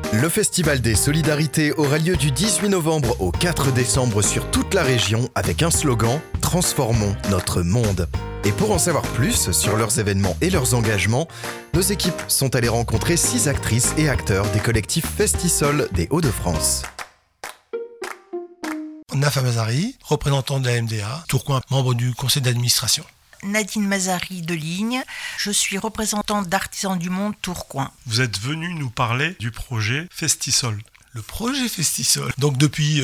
Le Festival des Solidarités aura lieu du 18 novembre au 4 décembre sur toute la région avec un slogan « Transformons notre monde ». Et pour en savoir plus sur leurs événements et leurs engagements, nos équipes sont allées rencontrer 6 actrices et acteurs des collectifs Festisol des Hauts-de-France. Nafa Mazari, représentant de la MDA, Tourcoing, membre du conseil d'administration. Nadine Mazari de Ligne, je suis représentante d'Artisans du Monde Tourcoing. Vous êtes venu nous parler du projet Festisol. Le projet Festisol, donc depuis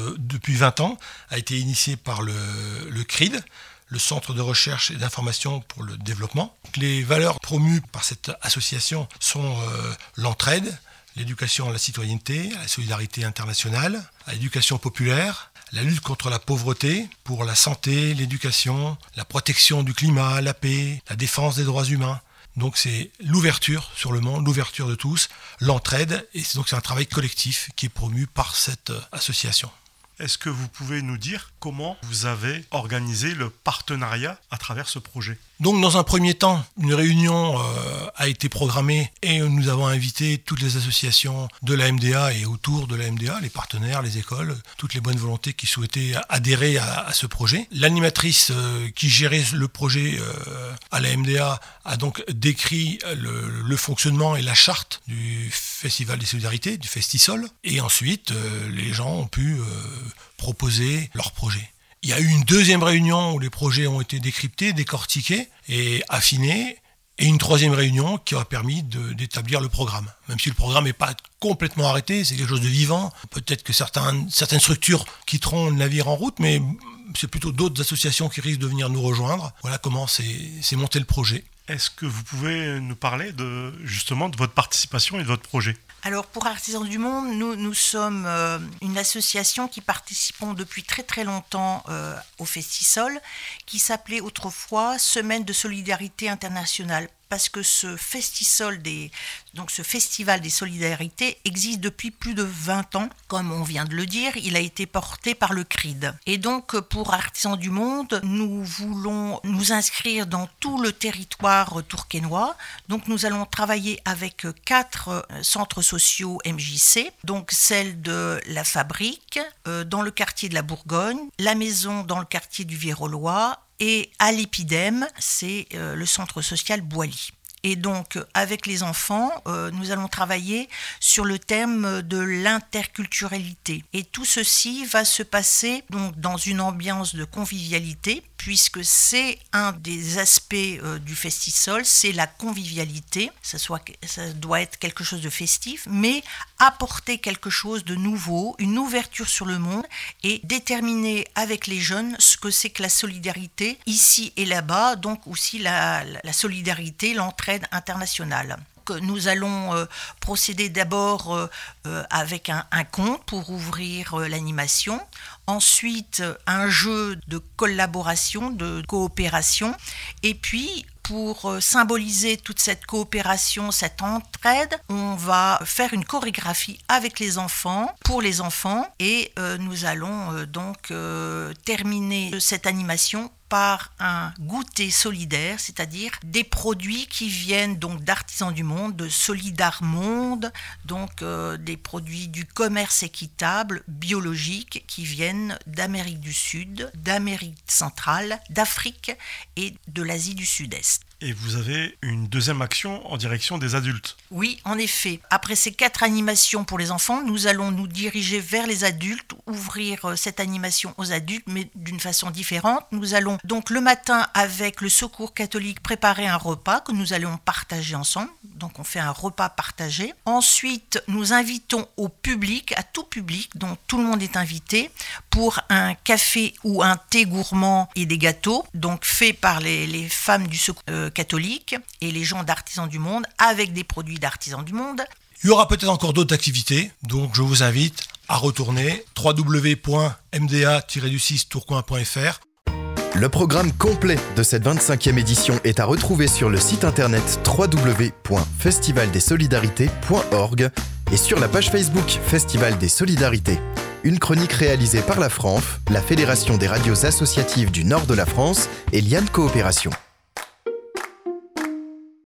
20 ans, a été initié par le CRID, le Centre de recherche et d'information pour le développement. Les valeurs promues par cette association sont l'entraide, l'éducation à la citoyenneté, à la solidarité internationale, à l'éducation populaire, la lutte contre la pauvreté, pour la santé, l'éducation, la protection du climat, la paix, la défense des droits humains. Donc c'est l'ouverture sur le monde, l'ouverture de tous, l'entraide, et donc c'est un travail collectif qui est promu par cette association. Est-ce que vous pouvez nous dire comment vous avez organisé le partenariat à travers ce projet ? Donc dans un premier temps, une réunion a été programmée et nous avons invité toutes les associations de la MDA et autour de la MDA, les partenaires, les écoles, toutes les bonnes volontés qui souhaitaient adhérer à ce projet. L'animatrice qui gérait le projet à la MDA a donc décrit le fonctionnement et la charte du Festival des Solidarités, du Festisol. Et ensuite, les gens ont pu proposer leur projet. Il y a eu une deuxième réunion où les projets ont été décryptés, décortiqués et affinés, et une troisième réunion qui a permis d'établir le programme. Même si le programme n'est pas complètement arrêté, c'est quelque chose de vivant. Peut-être que certaines structures quitteront le navire en route, mais c'est plutôt d'autres associations qui risquent de venir nous rejoindre. Voilà comment s'est monté le projet. Est-ce que vous pouvez nous parler justement de votre participation et de votre projet ? Alors pour Artisans du Monde, nous sommes une association qui participons depuis très très longtemps au Festisol, qui s'appelait autrefois Semaine de solidarité internationale, parce que ce Festisol, ce Festival des Solidarités existe depuis plus de 20 ans. Comme on vient de le dire, il a été porté par le CRID. Et donc pour Artisans du Monde, nous voulons nous inscrire dans tout le territoire tourquenois. Donc nous allons travailler avec 4 centres sociaux MJC, donc celle de la Fabrique, dans le quartier de la Bourgogne, la Maison dans le quartier du Virolois, et à l'Épidème, c'est le centre social Boilly. Et donc, avec les enfants, nous allons travailler sur le thème de l'interculturalité. Et tout ceci va se passer donc dans une ambiance de convivialité, puisque c'est un des aspects du Festisol, c'est la convivialité. Ça doit être quelque chose de festif, mais apporter quelque chose de nouveau, une ouverture sur le monde, et déterminer avec les jeunes ce que c'est que la solidarité, ici et là-bas, donc aussi la solidarité, l'entraide internationale. Nous allons procéder d'abord avec un conte pour ouvrir l'animation, ensuite un jeu de collaboration, de coopération, et puis pour symboliser toute cette coopération, cette entraide, on va faire une chorégraphie avec les enfants, pour les enfants, et nous allons donc terminer cette animation par un goûter solidaire, c'est-à-dire des produits qui viennent donc d'Artisans du Monde, de Solidar Monde, donc des produits du commerce équitable, biologique, qui viennent d'Amérique du Sud, d'Amérique centrale, d'Afrique et de l'Asie du Sud-Est. Et vous avez une deuxième action en direction des adultes. Oui, en effet. Après ces 4 animations pour les enfants, nous allons nous diriger vers les adultes, ouvrir cette animation aux adultes, mais d'une façon différente. Nous allons donc le matin, avec le Secours catholique, préparer un repas que nous allons partager ensemble. Donc on fait un repas partagé. Ensuite, nous invitons au public, à tout public, donc tout le monde est invité, pour un café ou un thé gourmand et des gâteaux, donc faits par les femmes du Secours catholique et les gens d'Artisans du Monde, avec des produits d'Artisans du Monde. Il y aura peut-être encore d'autres activités, donc je vous invite à retourner www.mda-tourcoing.fr. Le programme complet de cette 25e édition est à retrouver sur le site internet www.festivaldesolidarités.org et sur la page Facebook Festival des Solidarités. Une chronique réalisée par la FRANF, la Fédération des radios associatives du Nord de la France, et Liane Coopération.